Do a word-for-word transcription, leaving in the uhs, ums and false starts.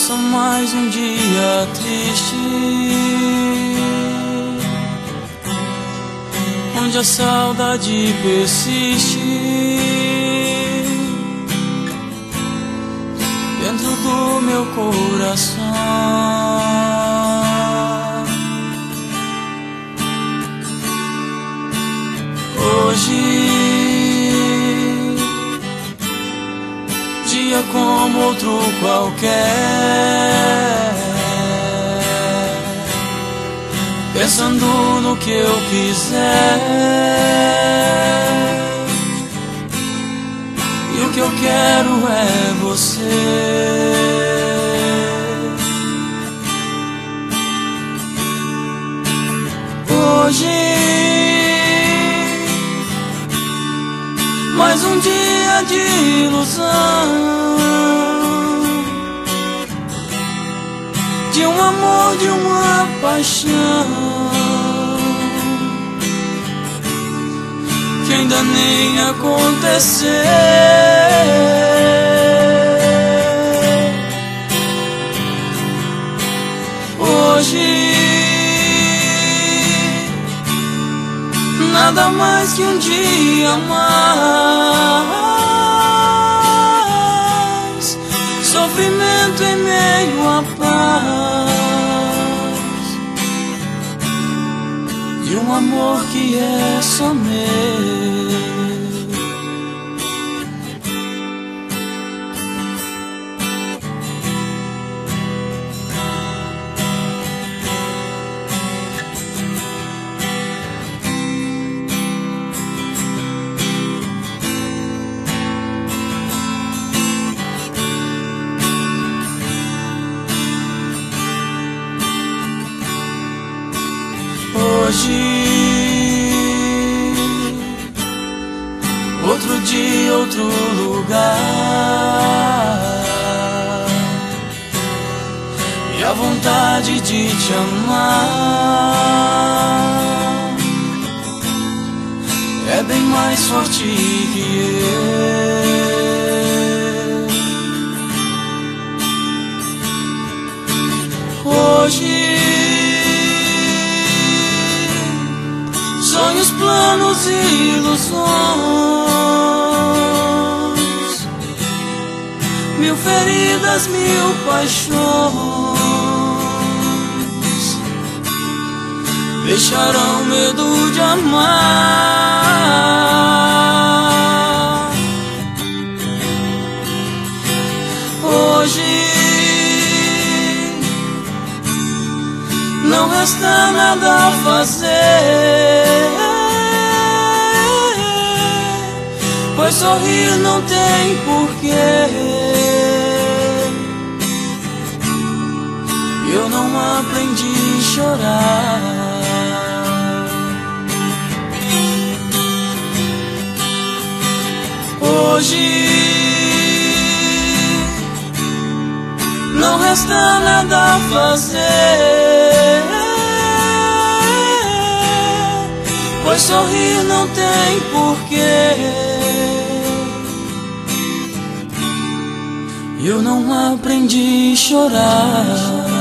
Passa mais um dia triste, onde a saudade persiste dentro do meu coração. Hoje, dia como outro qualquer, pensando no que eu quiser, e o que eu quero é você. Hoje, mais um dia de ilusão, de um amor, de uma paixão que ainda nem aconteceu. Hoje, nada mais que um dia mais, sofrimento em meio à paz, de um amor que é só meu. Hoje, outro dia, outro lugar, e a vontade de te amar é bem mais forte que eu. Hoje, sonhos, planos e ilusões, mil feridas, mil paixões, deixarão medo de amar. Hoje, não resta nada a fazer, pois sorrir não tem porquê. Eu não aprendi a chorar. Hoje, não resta nada a fazer, pois sorrir não tem porquê. Eu não aprendi a chorar.